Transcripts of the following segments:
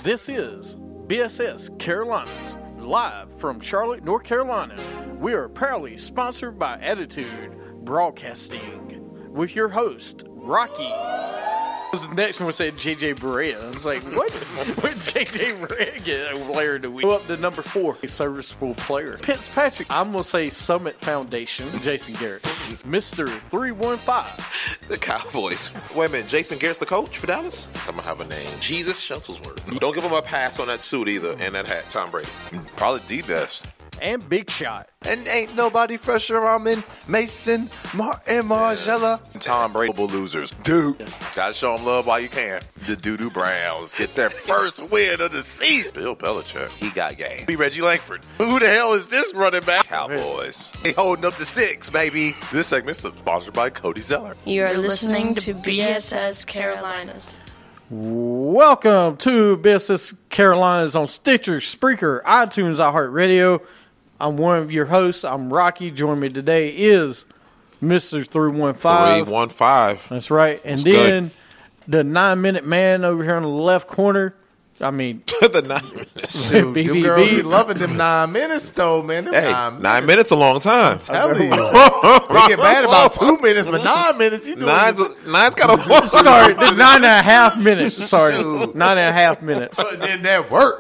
This is BSS Carolinas, live from Charlotte, North Carolina. We are proudly sponsored by Attitude Broadcasting with your host, Rocky. The next one said JJ Barea. I was like, what? What JJ Barea get a player do we go up to number 4? A serviceable player. Fitzpatrick. I'm going to say Summit Foundation. Jason Garrett. Mr. 315. The Cowboys. Wait a minute, Jason Garrett's the coach for Dallas? I'm going to have a name. Jesus Shuttlesworth. Don't give him a pass on that suit either and that hat, Tom Brady. Probably the best. And Big Shot. And ain't nobody fresher around in Mason, Martin, Margella. Tom Brady losers. Dude, gotta show them love while you can. The Doo-Doo Browns get their first win of the season. Bill Belichick, he got game. Be Reggie Langford. Who the hell is this running back? Cowboys. They holding up to 6, baby. This segment is sponsored by Cody Zeller. You are listening to BSS Carolinas. Welcome to BSS Carolinas on Stitcher, Spreaker, iTunes, iHeartRadio. I'm one of your hosts. I'm Rocky. Joining me today is Mr. 315. 315. That's right. And then the 9-minute man over here on the left corner. I mean, The 9 minutes. Shoot, them BBB. girls be loving them 9 minutes, though, man. Them Hey, 9 minutes a long time. Telling you. We get mad about 2 minutes, but 9 minutes, you doing Nine's got a sorry, the 9.5 minutes. Sorry, 9.5 minutes. So then that work.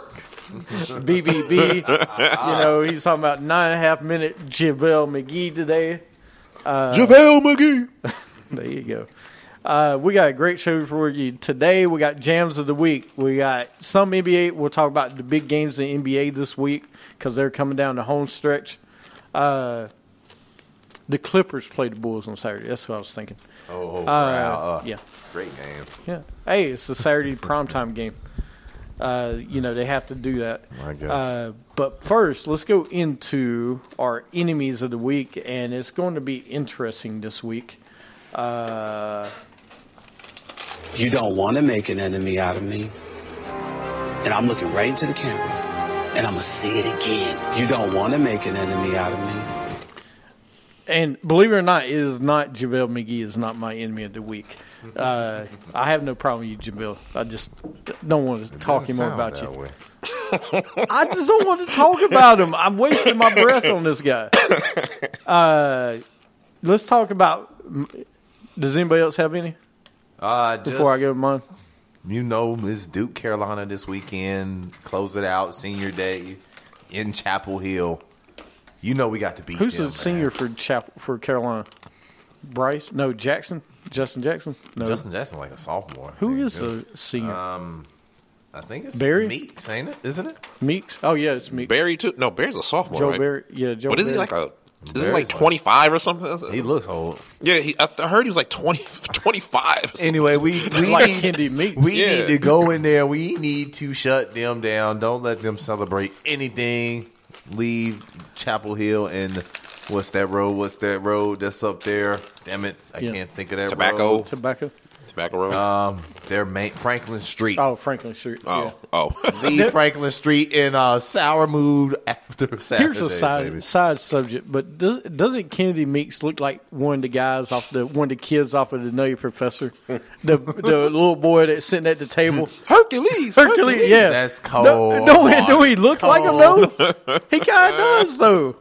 BBB. You know, he's talking about 9.5 minute JaVale McGee today. JaVale McGee. There you go. We got a great show for you today. We got Jams of the Week. We got some NBA. We'll talk about the big games in the NBA this week because they're coming down the home stretch. The Clippers play the Bulls on Saturday. That's what I was thinking. Yeah. Great game. Yeah. Hey, it's a Saturday primetime game. You know, they have to do that. I guess. But first, let's go into our enemies of the week, and it's going to be interesting this week. You don't want to make an enemy out of me. And I'm looking right into the camera. And I'm going to say it again. You don't want to make an enemy out of me. And believe it or not, it is not JaVale McGee is not my enemy of the week. I have no problem with you, JaVale. I just don't want to talk anymore about you. I just don't want to talk about him. I'm wasting my breath on this guy. Let's talk about. Does anybody else have any? Before I go to mine. You know, Miss Duke, Carolina this weekend. Close it out, senior day in Chapel Hill. You know we got to beat Who's them, the senior man. for Carolina? Bryce? No, Jackson? Justin Jackson? No. Justin Jackson, like a sophomore. Who is the senior? I think it's Barry? Meeks, ain't it? Isn't it? Meeks? Oh, yeah, it's Meeks. Barry, too? No, Barry's a sophomore, Joe right? Barry. Yeah, Joe But isn't he Barry. like isn't he Barry's like 25 or something? He looks old. Yeah, I heard he was like 25. Anyway, we like need, Kendi Meeks. we Yeah. need to go in there. We need to shut them down. Don't let them celebrate anything. Leave Chapel Hill and what's that road that's up there? Damn it, I can't think of that Tobacco. road. Tobacco? Tobacco Road. Franklin Street. Oh, Franklin Street. Yeah. Leave Franklin Street in a sour mood after Saturday. Here's a baby. side subject, but doesn't Kennedy Meeks look like one of the guys one of the kids off of the Nutty Professor? the little boy that's sitting at the table. Hercules. Yeah. That's cold. No, he look like him though? He kind of does though.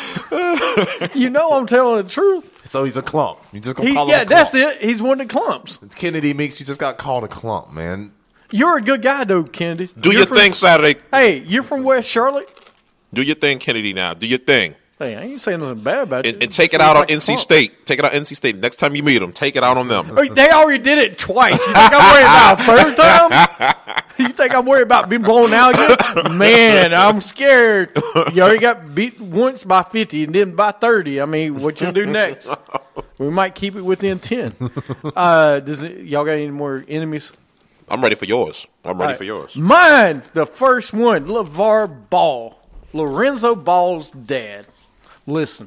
You know I'm telling the truth. So he's a clump. You just gonna call him a clump. That's it. He's one of the clumps. Kennedy Meeks, you just got called a clump, man. You're a good guy though, Kennedy. Do You're your from- thing Saturday. Hey, you're from West Charlotte? Do your thing, Kennedy, now. Do your thing. Hey, I ain't saying nothing bad about you. And take it out on NC State. Take it out NC State. Next time you meet them, take it out on them. They already did it twice. You think I'm worried about a third time? You think I'm worried about being blown out again? Man, I'm scared. You already got beat once by 50 and then by 30. I mean, what you do next? We might keep it within 10. Y'all got any more enemies? I'm ready for yours. I'm ready All right. for yours. Mine, the first one, LeVar Ball. Lorenzo Ball's dad. Listen,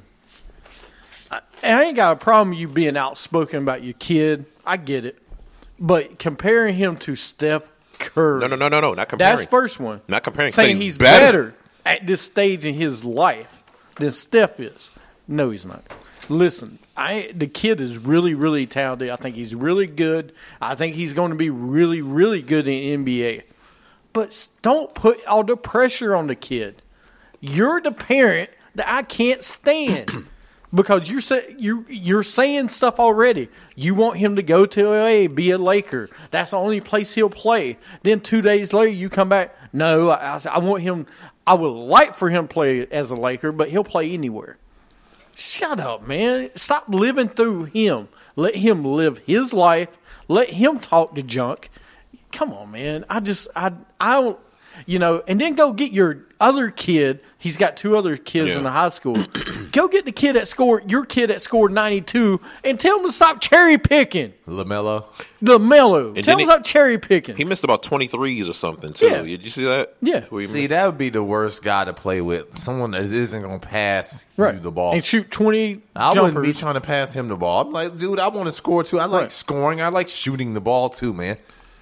I ain't got a problem with you being outspoken about your kid. I get it. But comparing him to Steph Curry. No. Not comparing. That's first one. Not comparing. Saying he's better at this stage in his life than Steph is. No, he's not. Listen, the kid is really, really talented. I think he's really good. I think he's going to be really, really good in the NBA. but don't put all the pressure on the kid. You're the parent that I can't stand because you're saying stuff already. You want him to go to LA, be a Laker. That's the only place he'll play. Then 2 days later, you come back. No, I want him. I would like for him to play as a Laker, but he'll play anywhere. Shut up, man. Stop living through him. Let him live his life. Let him talk to junk. Come on, man. I don't, and then go get your other kid. He's got 2 other kids in the high school. Go get your kid that scored 92 and tell him to stop cherry picking. LaMelo. Tell him to stop cherry picking. He missed about 23s or something, too. Yeah. Did you see that? Yeah. See, that would be the worst guy to play with. Someone that isn't going to pass you the ball. And shoot 20 I jumpers. wouldn't be trying to pass him the ball. I'm like, dude, I want to score too. I like scoring. I like shooting the ball too, man.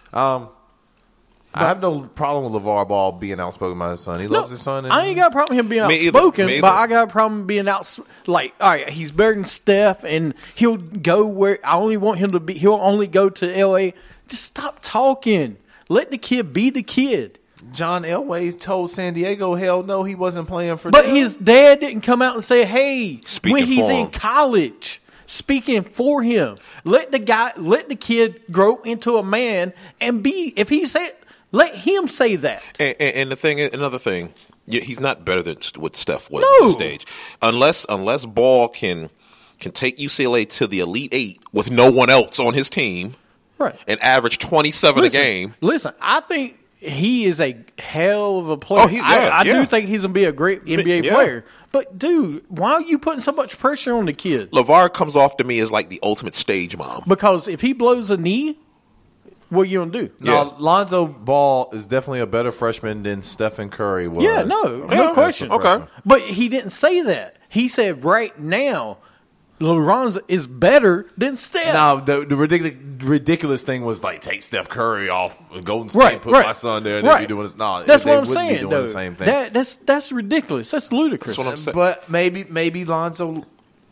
I have no problem with LeVar Ball being outspoken by his son. He loves his son. And I ain't got a problem with him being outspoken, but I got a problem being like, all right, he's better than Steph, and he'll go where I only want him to be. He'll only go to L.A. Just stop talking. Let the kid be the kid. John Elway told San Diego, hell no, he wasn't playing for But them. his dad didn't come out and say, hey, Speaking when he's for in him. college, speaking for him. Let the kid grow into a man and be, if he said, let him say that. And another thing, he's not better than what Steph was No. at this stage. Unless Ball can take UCLA to the Elite Eight with no one else on his team, Right. and average 27 a game. Listen, I think he is a hell of a player. Oh, I do think he's going to be a great NBA player. But, dude, why are you putting so much pressure on the kid? LeVar comes off to me as like the ultimate stage mom. Because if he blows a knee, what are you going to do? No, Lonzo Ball is definitely a better freshman than Stephen Curry was. Yeah, no question. Okay. But he didn't say that. He said right now, LeBron is better than Steph. Now, the ridiculous thing was like take Steph Curry off Golden State, put my son there, and they'd be doing this. No, that's what I'm wouldn't saying. Be doing Though. the same thing. That's ridiculous. That's ludicrous. That's what I'm saying. But maybe Lonzo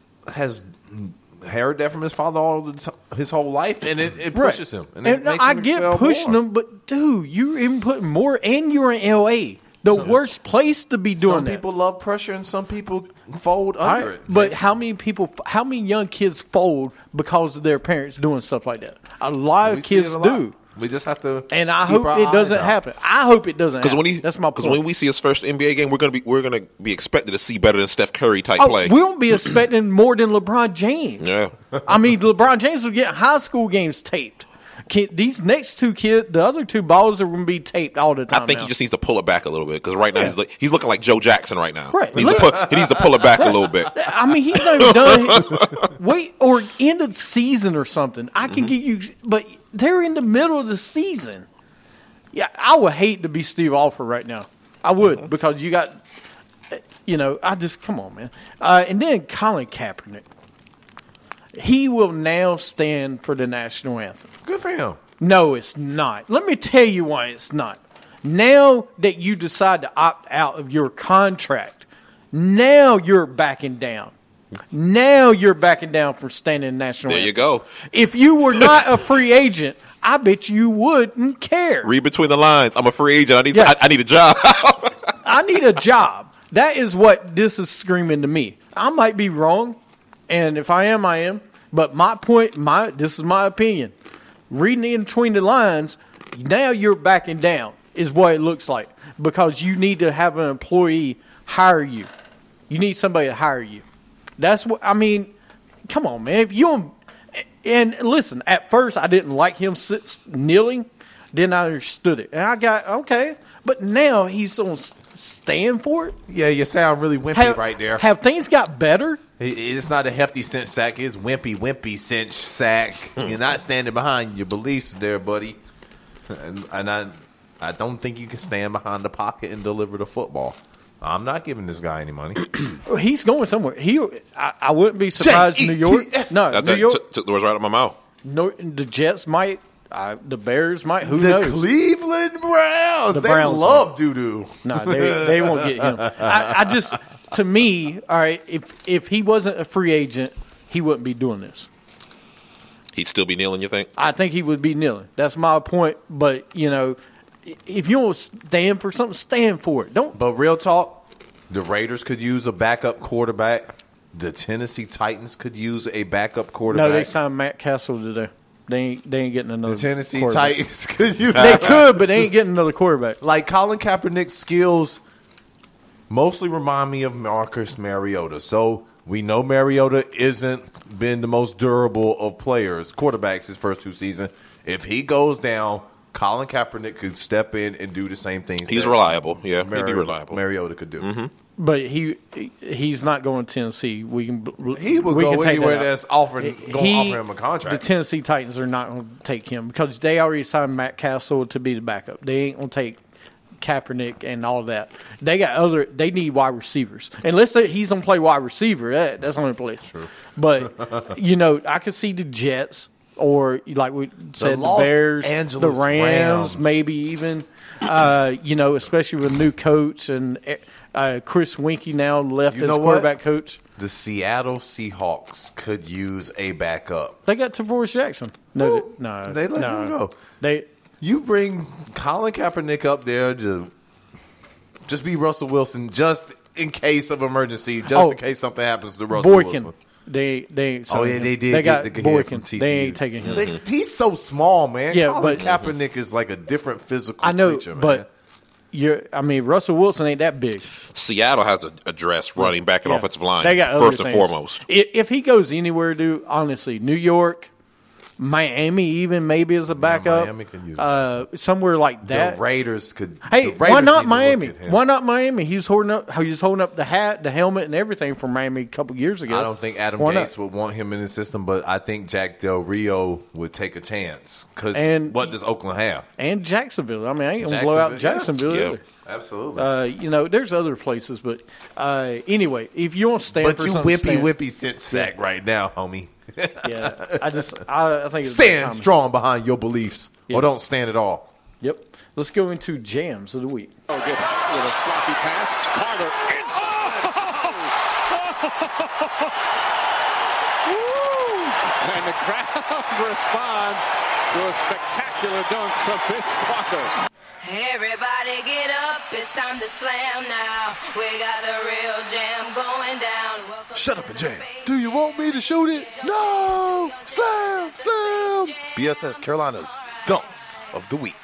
has heard that from his father his whole life, and it pushes him. And it makes I him get excel pushing more. him, but dude, you're even putting more, and you're in L.A. The worst place to be doing Some that. people love pressure, and some people fold under it. But how many young kids fold because of their parents doing stuff like that? A lot We of see it kids a lot. do. We just have to. And I keep hope our it eyes doesn't out. happen. I hope it doesn't happen. Because That's my point. when we see his first NBA game, we're gonna be expected to see better than Steph Curry type Oh, play. we won't be expecting more than LeBron James. Yeah. I mean, LeBron James will get high school games taped. These next 2 kids, the other 2 balls are going to be taped all the time. I think now. he just needs to pull it back a little bit because right now he's looking like Joe Jackson right now. Right. He needs to pull it back a little bit. I mean, he's not even done. Wait, or end of the season or something. I can get you, but they're in the middle of the season. Yeah, I would hate to be Steve Alford right now. I would because you got, I just come on, man. And then Colin Kaepernick, he will now stand for the national anthem. Good for him. No, it's not. Let me tell you why it's not. Now that you decide to opt out of your contract, now you're backing down. Now you're backing down from standing national There anthem. you go. If you were not a free agent, I bet you wouldn't care. Read between the lines. I'm a free agent. I need a job. I need a job. That is what this is screaming to me. I might be wrong, and if I am, I am. But my point, this is my opinion. Reading in between the lines, now you're backing down is what it looks like because you need to have an employee hire you. You need somebody to hire you. That's what I mean. Come on, man. If you don't, and listen, at first I didn't like him kneeling. Then I understood it, and I got okay. But now he's on stand for it. Yeah, you sound really wimpy right there. Have things got better? It's not a hefty cinch sack. It's wimpy cinch sack. You're not standing behind your beliefs there, buddy. And I don't think you can stand behind the pocket and deliver the football. I'm not giving this guy any money. He's going somewhere. I wouldn't be surprised. New York. No, New York. Took the words right out of my mouth. No, the Jets might. The Bears might. Who The knows? Cleveland Browns. The They Browns love doo-doo. No, they won't get him. I just, to me, all right, if he wasn't a free agent, he wouldn't be doing this. He'd still be kneeling, you think? I think he would be kneeling. That's my point. But, if you don't stand for something, stand for it. Don't. But real talk, the Raiders could use a backup quarterback. The Tennessee Titans could use a backup quarterback. No, they signed Matt Castle today. They ain't getting another. The Tennessee quarterback. Titans could use. They could, but they ain't getting another quarterback. Like Colin Kaepernick's skills mostly remind me of Marcus Mariota. So we know Mariota isn't been the most durable of players, quarterbacks his first 2 seasons. If he goes down, Colin Kaepernick could step in and do the same things. He's reliable. Yeah, he'd be reliable. Mariota could do. Mm-hmm. But he's not going to Tennessee. He would go anywhere that's offer him a contract. The Tennessee Titans are not going to take him because they already signed Matt Castle to be the backup. They ain't going to take Kaepernick and all that. They need wide receivers. Unless he's going to play wide receiver, that's the only place. True. But, I could see the Jets or, like we said, the Bears, Angeles the Rams, maybe even, especially with a new coach and Chris Winkie now left as quarterback coach. The Seattle Seahawks could use a backup. They got Tavoris Jackson. No, they let him go. You bring Colin Kaepernick up there to just be Russell Wilson, just in case of emergency, in case something happens to Russell Wilson. They ain't. They did. They got the kid Boykin. from TCU. They ain't taking him. He's so small, man. Yeah, Colin Kaepernick is like a different physical creature, man. But Russell Wilson ain't that big. Seattle has a dress running back and offensive line. They got first other and things. foremost. If he goes anywhere, dude, honestly, New York, Miami, even maybe as a backup, Miami can use somewhere like that. The Raiders could. Hey, the Raiders why not need to Miami? look at him. Why not Miami? He was holding up the hat, the helmet, and everything from Miami a couple years ago. I don't think Adam Gase would want him in his system, but I think Jack Del Rio would take a chance. Because what does Oakland have? And Jacksonville. I ain't going to blow out Jacksonville either. Absolutely. There's other places, but anyway, if you want to stand for something, whippy sit sack right now, homie. Yeah, I think it's stand strong behind your beliefs, or don't stand at all. Yep. Let's go into jams of the week. Gets with a sloppy pass. Carter and the crowd responds to a spectacular dunk from Vince Carter. Everybody get up, it's time to slam now. We got the real jam going down. Welcome Shut up and jam. Do you want me to shoot it? No! Slam! Slam! BSS Carolina's Dunks of the Week.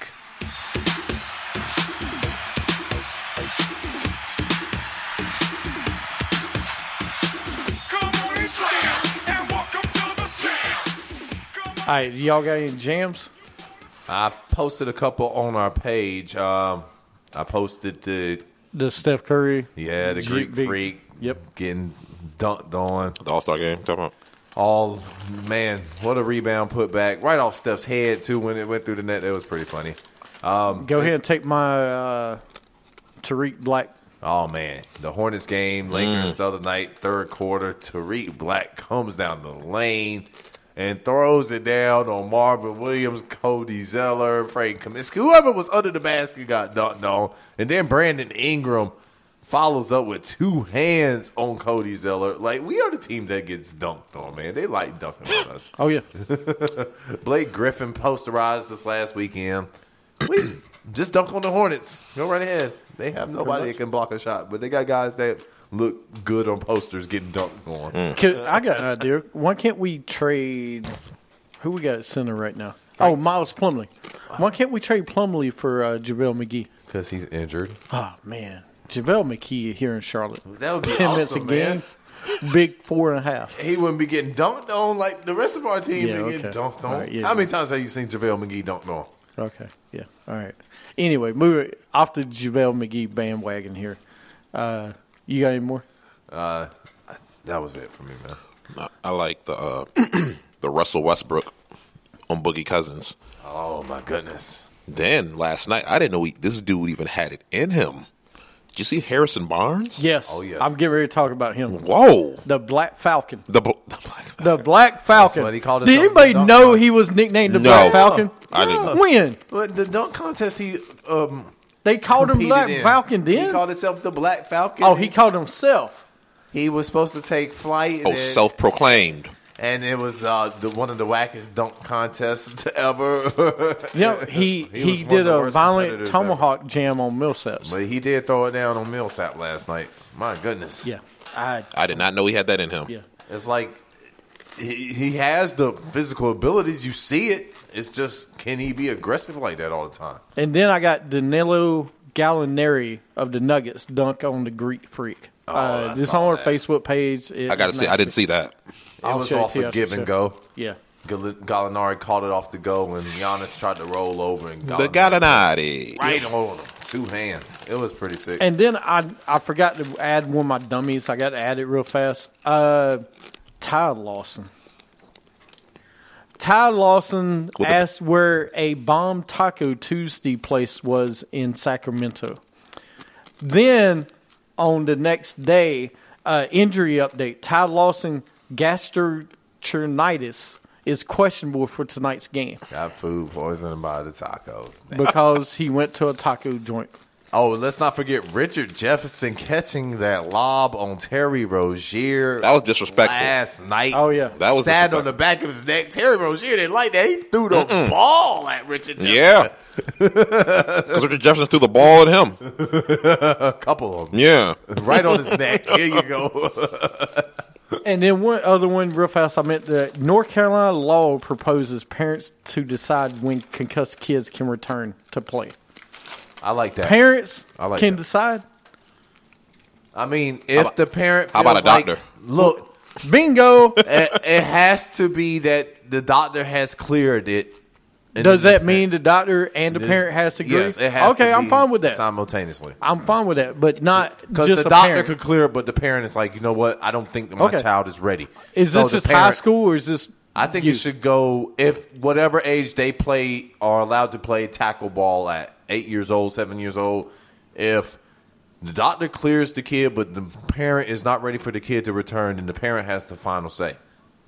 All right, y'all got any jams? I've posted a couple on our page. I posted the Steph Curry. Yeah, the Greek Freak. Yep. Getting dunked on. The All-Star game. Talking about. Man, what a rebound put back. Right off Steph's head, too, when it went through the net. That was pretty funny. Go ahead and take my Tariq Black. Oh, man. The Hornets game, Lakers the other night, third quarter. Tariq Black comes down the lane and throws it down on Marvin Williams, Cody Zeller, Frank Kaminsky. Whoever was under the basket got dunked on. And then Brandon Ingram follows up with 2 hands on Cody Zeller. Like, we are the team that gets dunked on, man. They like dunking on us. Oh, yeah. Blake Griffin posterized this last weekend. We just dunk on the Hornets. Go right ahead. They have nobody that can block a shot, but they got guys that look good on posters getting dunked on. I got an idea. Why can't we trade – who we got at center right now? Oh, Miles Plumlee. Why can't we trade Plumlee for JaVale McGee? Because he's injured. Oh, man. JaVale McGee here in Charlotte. That would be 10 awesome, minutes a game. man. Big 4.5. He wouldn't be getting dunked on like the rest of our team getting dunked on. Right, yeah. How many times have you seen JaVale McGee dunked on? Okay, yeah. All right. Anyway, moving off the JaVale McGee bandwagon here. You got any more? That was it for me, man. I like the the Russell Westbrook on Boogie Cousins. Oh, my goodness. Then last night, I didn't know this dude even had it in him. Did you see Harrison Barnes? Yes. Oh, yes. I'm getting ready to talk about him. Whoa. The Black Falcon. The Black Falcon. The Black Falcon. That's what he called Did himself, anybody the dunk know contest. he was nicknamed the No. Black Falcon? I didn't. When? But the dunk contest, he They called him competed Black in. Falcon He then? called himself the Black Falcon. Oh, he called himself. He was supposed to take flight. Oh, self-proclaimed. And it was one of the wackest dunk contests ever. He was one of did the a worst violent competitors tomahawk jam on Millsaps. But he did throw it down on Millsap last night. My goodness. Yeah. I did not know he had that in him. Yeah. It's like he has the physical abilities. You see it. It's just, can he be aggressive like that all the time? And then I got Danilo Gallinari of the Nuggets dunk on the Greek Freak. This on our Facebook page. I got to see. I didn't see that. It was off a give and go. Yeah. Gallinari caught it off the go, and Giannis tried to roll over, and The Gallinari. right on him. 2 hands. It was pretty sick. And then I forgot to add one of my dummies. I got to add it real fast. Ty Lawson. Ty Lawson asked where a Bomb Taco Tuesday place was in Sacramento. Then, on the next day, injury update. Ty Lawson, gastroenteritis, is questionable for tonight's game. Got food poisoning by the tacos. Because he went to a taco joint. Oh, let's not forget Richard Jefferson catching that lob on Terry Rozier. That was disrespectful. Last night. Oh, yeah. That was sat disrespectful. on the back of his neck. Terry Rozier didn't like that. He threw the ball at Richard Jefferson. Yeah. Because Richard Jefferson threw the ball at him. A couple of them. Yeah. Right on his neck. Here you go. And then one other one real fast. I meant that North Carolina law proposes parents to decide when concussed kids can return to play. I like that. Parents I like can that. decide. I mean, if the parent how feels about a like, doctor? Look, Bingo. it has to be that the doctor has cleared it. And Does then that mean the doctor and the parent has to agree? Yes, it has okay, to I'm be fine with that. simultaneously. I'm fine with that, but not Because just the a doctor parent. could clear it, but the parent is like, you know what? I don't think that my Okay. child is ready. Is So this the just high parent- school or is this? I think youth? it should go if whatever age they play are allowed to play tackle ball at 8 years old, 7 years old. If the doctor clears the kid, but the parent is not ready for the kid to return, then the parent has the final say.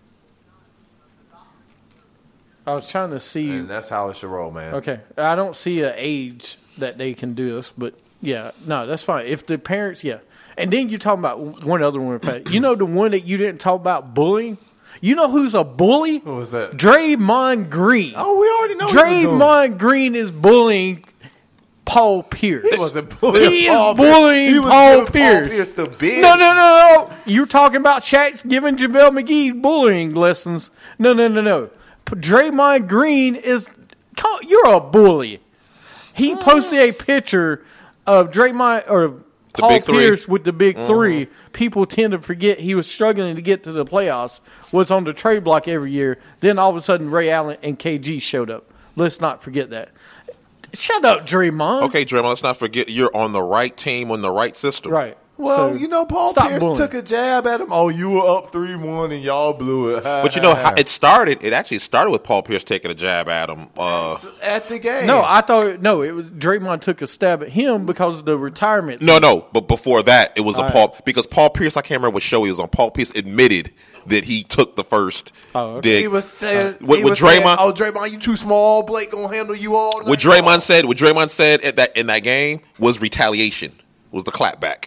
I was trying to see. And that's how it should roll, man. Okay, I don't see an age that they can do this, but yeah, no, that's fine. If the parents, yeah, and then you're talking about one other one. In fact, you know the one that you didn't talk about bullying. You know who's a bully? Who was that? Draymond Green. Oh, we already know. Draymond Green is bullying Paul Pierce. He wasn't bullying. He Paul is bullying He was Paul giving Pierce. Paul Pierce the big. No. You're talking about Shaq's giving JaVale McGee bullying lessons. No. Draymond Green is. You're a bully. He posted a picture of Draymond or Paul big three. Pierce with the big three. People tend to forget he was struggling to get to the playoffs. Was on the trade block every year. Then all of a sudden, Ray Allen and KG showed up. Let's not forget that. Shut up, Draymond. Okay, Draymond, let's not forget you're on the right team in the right system. Right. Well, So, you know, Paul stop Pierce bullying. took a jab at him. Oh, you were up 3-1 and y'all blew it. But you know how it started? It actually started with Paul Pierce taking a jab at him. At the game. No, I thought it was Draymond took a stab at him because of the retirement. No, but before that, it was All a right. Paul because Paul Pierce. I can't remember what show he was on. Paul Pierce admitted that he took the first dig. He was saying, With he was saying, Draymond. oh, Draymond, you too small. Blake gonna handle you all. What Draymond said in that game was retaliation. Was the clapback.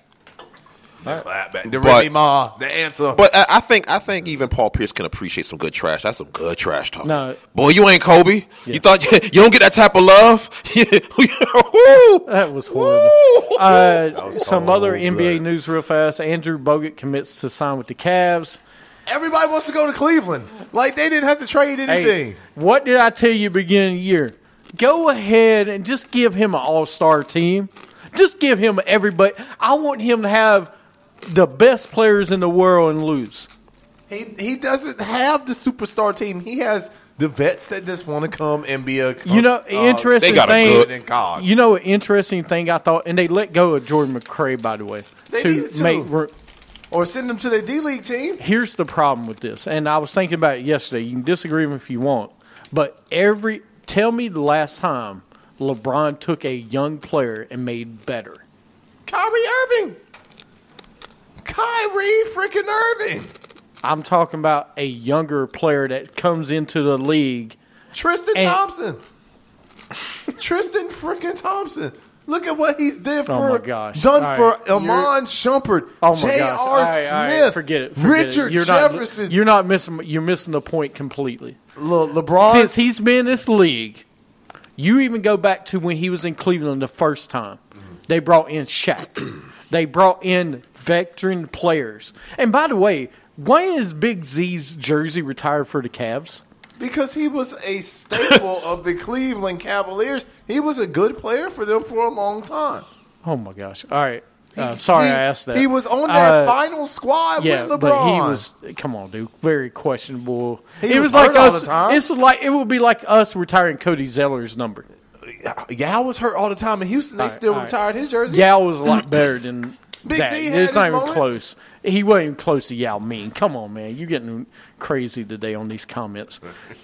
The Remy Ma, the answer. But I think even Paul Pierce can appreciate some good trash. That's some good trash talk. No. Boy, you ain't Kobe. You thought you don't get that type of love. Woo. That was horrible. was Some cold other blood. NBA news real fast. Andrew Bogut commits to sign with the Cavs. Everybody wants to go to Cleveland. Like, they didn't have to trade anything. Hey, what did I tell you beginning of the year? Go ahead and just give him an all-star team. Just give him everybody. I want him to have the best players in the world and lose. He doesn't have the superstar team. He has the vets that just want to come and be a Interesting they got a thing. good- in college. You know, an interesting thing I thought, and they let go of Jordan McRae, by the way, They needed to. make room. Or send them to their D-League team. Here's the problem with this, and I was thinking about it yesterday. You can disagree with me if you want, but tell me the last time LeBron took a young player and made better. Kyrie Irving. Kyrie freaking Irving. I'm talking about a younger player that comes into the league. Tristan And- Thompson. Tristan freaking Thompson. Look at what he's done Oh, for my gosh. done All for right. Amon Shumpert, Oh my J.R. gosh! All right, Smith, forget it. Richard Jefferson. You're not missing. You're missing the point completely. LeBron. Since he's been in this league, you even go back to when he was in Cleveland the first time. They brought in Shaq. They brought in veteran players. And by the way, why is Big Z's jersey retired for the Cavs? Because he was a staple of the Cleveland Cavaliers. He was a good player for them for a long time. Oh my gosh! All right, sorry I asked that. He was on that final squad Yeah, with LeBron. but he was. Come on, dude. Very questionable. He it was like hurt all us. the time. It would be like us retiring Cody Zeller's number. Yao was hurt all the time in Houston. They still retired his jersey. Yao was a lot better than Big that. Z had It's not his even moments. close. He wasn't even close to Yao Ming. Come on, man. You're getting crazy today on these comments.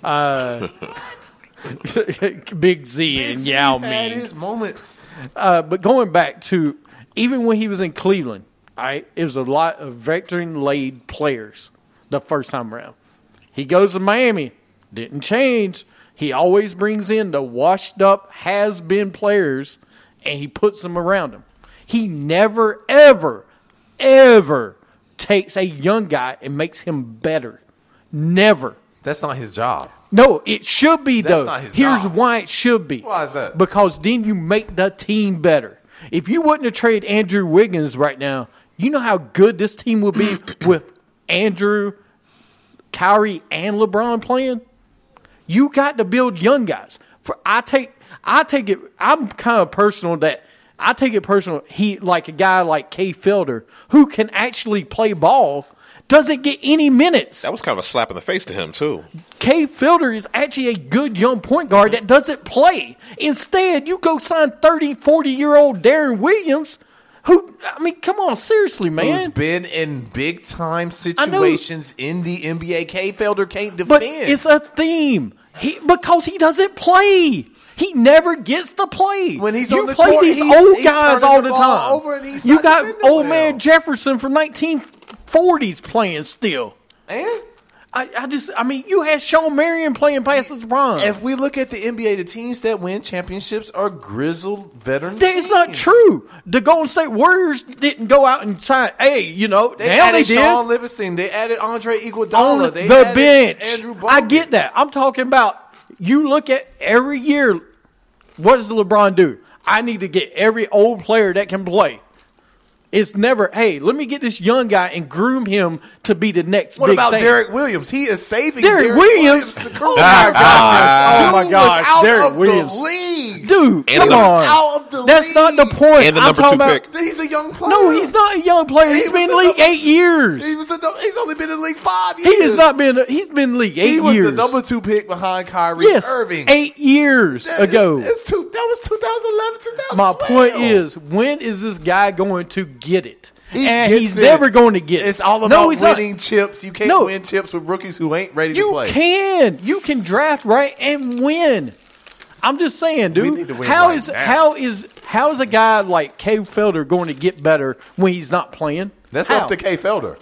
Big Z and Yao had Ming. his moments. But going back to even when he was in Cleveland, it was a lot of veteran-laid players the first time around. He goes to Miami, didn't change. He always brings in the washed-up, has-been players, and he puts them around him. He never, ever, ever takes a young guy and makes him better. Never. That's not his job. No, it should be, That's though. not his Here's job. why it should be. Why is that? Because then you make the team better. If you wouldn't have traded Andrew Wiggins right now, you know how good this team would be with Andrew, Kyrie, and LeBron playing? You got to build young guys. I take it. I'm kind of personal that I take it personal. He like a guy like Kay Felder who can actually play ball doesn't get any minutes. That was kind of a slap in the face to him, too. Kay Felder is actually a good young point guard that doesn't play. Instead, you go sign 30, 40-year-old Darren Williams, who, I mean, come on, seriously, man. Who's been in big-time situations in the NBA. Kay Felder can't defend. But it's a theme. Because he doesn't play. He never gets to play. When he's you on the play court, these he's old guys turning all the the ball time. over and he's You not got defending old well. man Jefferson from 1940s playing still. And I mean, you had Sean Marion playing past his prime. if we look at the NBA, the teams that win championships are grizzled veterans. That is not true. The Golden State Warriors didn't go out and sign. Hey, They now added they did Sean Livingston. They added Andre on Iguodala. They the added bench. Andrew Bogut. I get that. I'm talking about you look at every year. What does LeBron do? I need to get every old player that can play. It's never, hey, let me get this young guy and groom him to be the next What big about thing. Derek Williams? He is saving Derek Williams? to Oh, my gosh. Oh, my Dude gosh. was out Derek of Williams. the league. Dude, And come the number- on. out of the That's not league. the point. And the I'm number talking 2 about, pick. He's a young player. no, he's not a young player. He He's was been in the the league number- 8 years. He's only been in the league 5 He years. has not been. He's been in the league 8 He was years. the number 2 pick behind Kyrie yes, Irving. 8 years ago. That was 2011, 2012. My point is, when is this guy going to get it? And gets he's it. never going to get it. It's all No, about he's not. winning chips. You can't No. win chips with rookies who ain't ready to You play. can. You can draft right and win. I'm just saying, dude. need to win how right is now. how is a guy like Kay Felder going to get better when he's not playing? That's How? up to Kay Felder.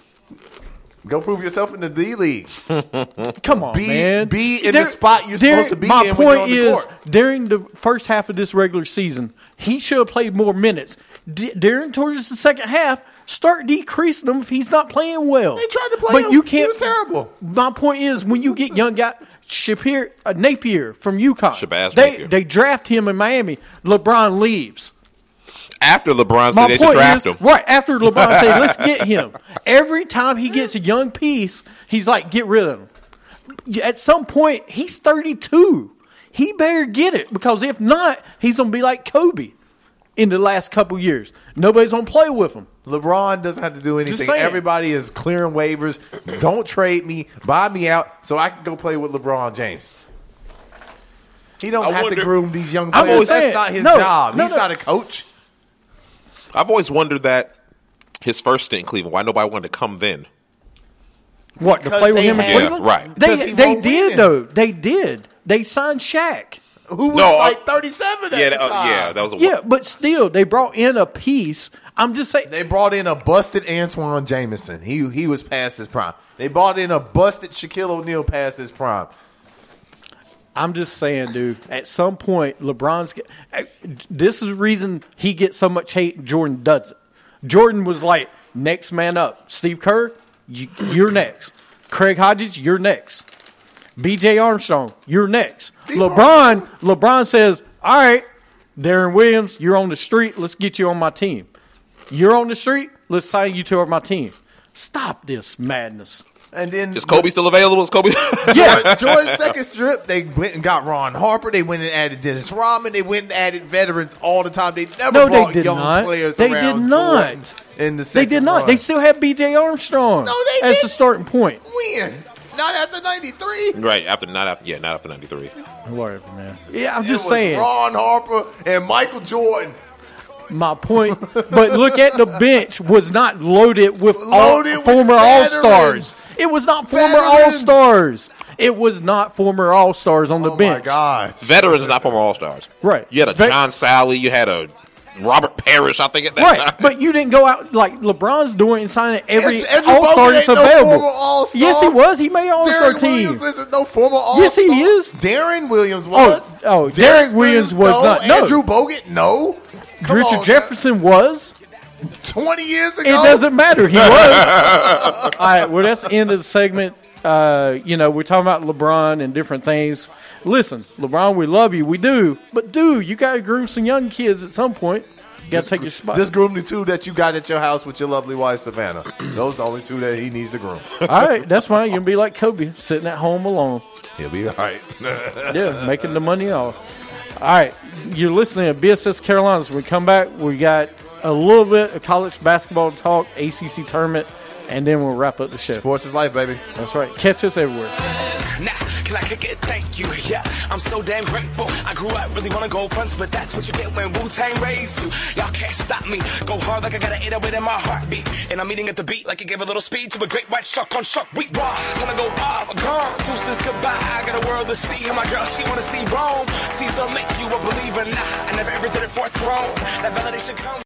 Go prove yourself in the D League. Come on, man. Be in the spot you're supposed to be my in when point you're on the is, court. during the first half of this regular season, he should have played more minutes. During towards the second half, start decreasing them if he's not playing well. They tried to play but him. you can't. He was terrible. My point is, when you get young guy Napier from UConn, Shabazz they Napier. they draft him in Miami. LeBron leaves. After LeBron My said they should point draft is, him. right after LeBron said, let's get him. Every time he gets a young piece, he's like, get rid of him. At some point, he's 32. He better get it, because if not, he's going to be like Kobe in the last couple years. Nobody's going to play with him. LeBron doesn't have to do anything. saying. Everybody is clearing waivers. Don't trade me. Buy me out so I can go play with LeBron James. He don't I have wonder- to groom these young I'm players. always That's saying, not his no, job. no, He's no. not a coach. I've always wondered that his first stint in Cleveland, why nobody wanted to come then. What, to Because play with they him in had- Cleveland? Yeah, right. Because They he they won't did, win. though. They did. They signed Shaq. Who was No, like 37 at Yeah, the time. that was a Yeah, but still, they brought in a piece. I'm just saying. They brought in a busted Antoine Jameson. He was past his prime. They brought in a busted Shaquille O'Neal past his prime. I'm just saying, dude, at some point, this is the reason he gets so much hate and Jordan doesn't. Jordan was like, next man up. Steve Kerr, you're next. Craig Hodges, you're next. B.J. Armstrong, you're next. LeBron says, all right, Darren Williams, you're on the street. Let's get you on my team. You're on the street. Let's sign you to my team. Stop this madness. And then is Kobe still available? Is Kobe? Yeah, Jordan's second strip. They went and got Ron Harper. They went and added Dennis Rodman. They went and added veterans all the time. They never brought young players they around. Did not. In the second they did not. run. They still had B.J. Armstrong. No, they didn't. As the starting point. When? Not after 93. Right not after 93. Whatever, man. Yeah, I'm just saying. Ron Harper and Michael Jordan. My point, but look at the bench was not loaded with former All-Stars. It was not former All-Stars. It was not former All-Stars on the bench. Oh, my God. Veterans, not former All-Stars. Right. You had a John Sally. You had a Robert Parrish, I think, at that time. But you didn't go out like LeBron's doing and signing every Andrew All-Star that's Bogut ain't available. No All-Star. Yes, he was. He made All-Star Darren team. Williams isn't no former All-Star. Yes, he is. Darren Williams was. Derek Williams was not. No. Andrew Bogut, no. Richard Jefferson was. 20 years ago. It doesn't matter. He was. All right. Well, that's the end of the segment. We're talking about LeBron and different things. Listen, LeBron, we love you. We do. But, dude, you got to groom some young kids at some point. You got to take your spot. Just groom the two that you got at your house with your lovely wife, Savannah. Those are the only two that he needs to groom. All right. That's fine. You're going to be like Kobe, sitting at home alone. He'll be all right. Yeah, making the money off. All right. You're listening to BSS Carolinas. When we come back, we got a little bit of college basketball talk, ACC tournament, and then we'll wrap up the show. Sports is life, baby. That's right. Catch us everywhere. Nah, can I kick it? Thank you. Yeah, I'm so damn grateful. I grew up really wanna go fronts, but that's what you get when Wu-Tang raised you. Y'all can't stop me. Go hard like I got an 808 in my heartbeat. And I'm eating at the beat like it gave a little speed to a great white shark on shark. We raw. Wanna go up, gone. Deuces goodbye. I got a world to see. And my girl, she wanna see Rome. Caesar make you a believer. Nah, I never ever did it for a throne. That validation comes.